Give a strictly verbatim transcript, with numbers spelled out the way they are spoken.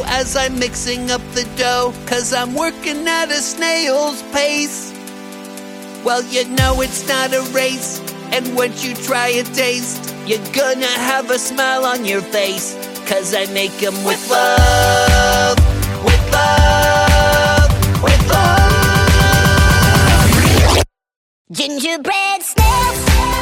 slow as I'm mixing up the dough, 'cause I'm working at a snail's pace. Well, you know it's not a race, and once you try a taste, you're gonna have a smile on your face, 'cause I make them with love, with love, with love. Gingerbread snails.